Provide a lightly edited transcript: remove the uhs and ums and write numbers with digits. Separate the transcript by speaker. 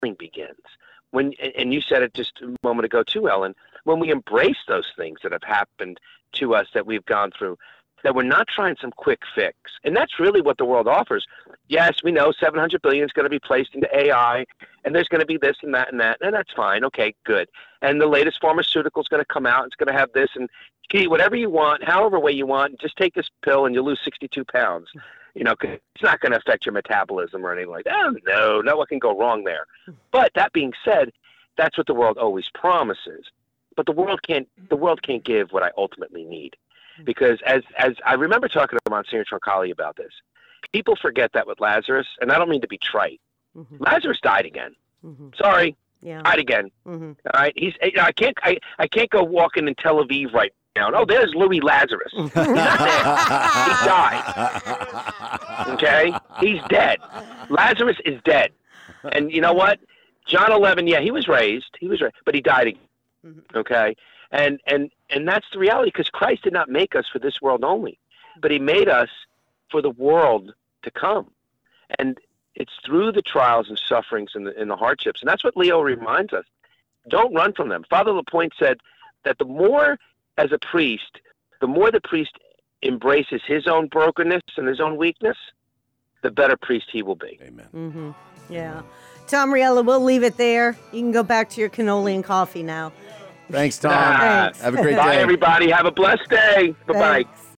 Speaker 1: begins. And you said it just a moment ago too, Ellen, when we embrace those things that have happened to us, that we've gone through, that we're not trying some quick fix. And that's really what the world offers. Yes, we know 700 billion is going to be placed into AI, and there's going to be this and that, and that's fine. Okay, good. And the latest pharmaceutical is going to come out. It's going to have this, and you can eat whatever you want, however way you want. Just take this pill, and you'll lose 62 pounds. You know, 'cause it's not going to affect your metabolism or anything like that. Oh, no, what can go wrong there? But that being said, that's what the world always promises. But the world can't give what I ultimately need. Because as I remember talking to Monsignor Troncalli about this, people forget that with Lazarus, and I don't mean to be trite. Mm-hmm. Lazarus died again. Mm-hmm. Sorry, died again. Mm-hmm. All right, I can't go walking in Tel Aviv right now. Oh, there's Louis Lazarus. He's not dead. He died. Okay, he's dead. Lazarus is dead. And you know what? John 11, yeah, he was raised, but he died again. Mm-hmm. Okay. And that's the reality, because Christ did not make us for this world only, but he made us for the world to come. And it's through the trials and sufferings and the hardships. And that's what Leo reminds us. Don't run from them. Father Lapointe said that the more, as a priest, the more the priest embraces his own brokenness and his own weakness, the better priest he will be.
Speaker 2: Amen.
Speaker 3: Mm-hmm. Yeah. Tom Riella, we'll leave it there. You can go back to your cannoli and coffee now.
Speaker 2: Thanks, Tom.
Speaker 3: Thanks.
Speaker 2: Have a great day.
Speaker 1: Bye, everybody. Have a blessed day. Bye-bye.
Speaker 3: Thanks.